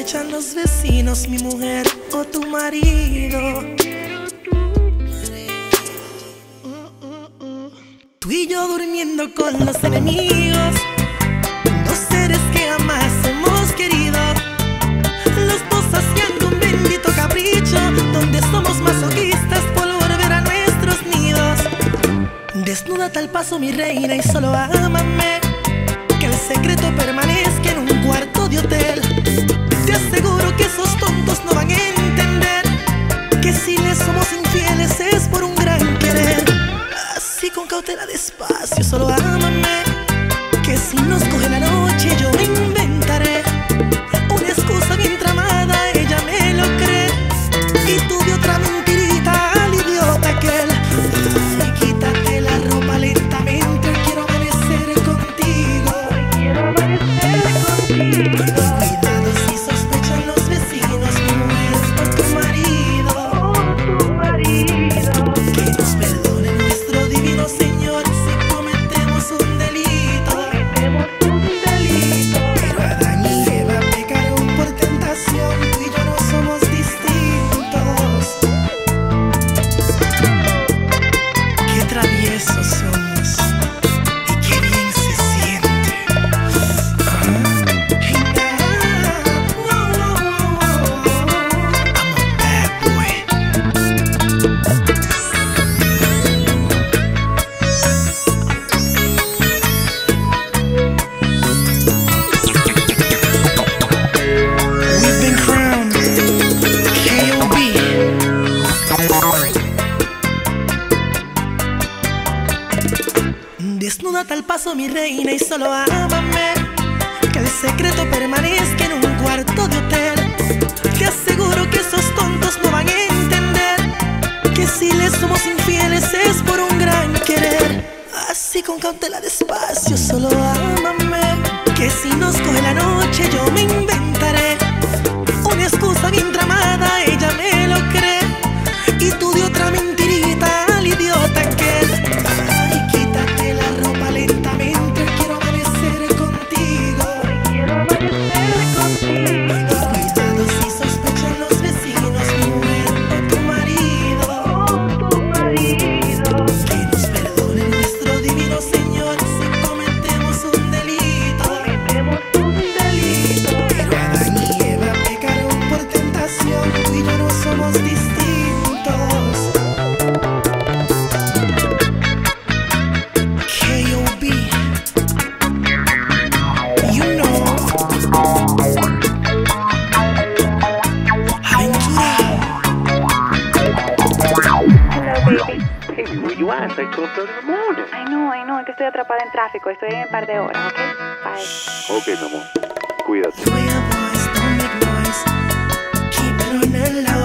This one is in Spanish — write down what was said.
sospechan los vecinos, mi mujer o tu marido? Tú y yo durmiendo con los enemigos, dos seres que jamás hemos querido, los dos haciendo un bendito capricho, donde somos masoquistas por volver a nuestros nidos. Desnúdate al paso, mi reina, y solo ámame, que el secreto permanezca en un cuarto de hotel. Te aseguro que esos tontos no van a entender que si les somos infieles es por un gran querer. Así con cautela, despacio, solo ámame, que si nos coge la noche yo me inventaré una excusa bien tramada, ella me lo cree, y tú de otra mentirita al idiota aquel. Ay, quítate la ropa lentamente, quiero amanecer contigo. Quiero amanecer contigo. Cuidado si sospechan los vecinos, mi mujer o tu marido. Que nos perdone nuestro divino Señor si cometemos un delito. Pero Adán y Eva pecaron por tentación, tú y yo no somos distintos. Qué traviesos somos y qué bien se siente. I'm a bad boy. We've been crowned K.O.B. Desnúdate al paso, mi reina, y solo ámame, que el secreto permanezca en un cuarto de hotel. Te aseguro que esos tontos no van a entender que si les somos infieles es por un gran querer. Así con cautela, despacio, solo ámame, que si nos coge la noche yo me inventaré una excusa bien tramada, ella me lo cree, y tú de otra mentirita al idiota aquel. Ay, quítate la ropa lentamente, quiero amanecer contigo. Cuidado si sospechan los vecinos, mi mujer o tu marido. Que nos perdone nuestro divino Señor si cometemos un delito. Pero Adán y Eva pecaron por tentación, tú y yo no somos distintos. K.O.B. You know. Aventura. Hey, where you at? It's like 12:30 in the morning. I know, es que estoy atrapada en tráfico, estoy en un par de horas, ¿ok? Bye. Ok, mi amor. Cuídate. Boys, don't make noise. Keep it on the low.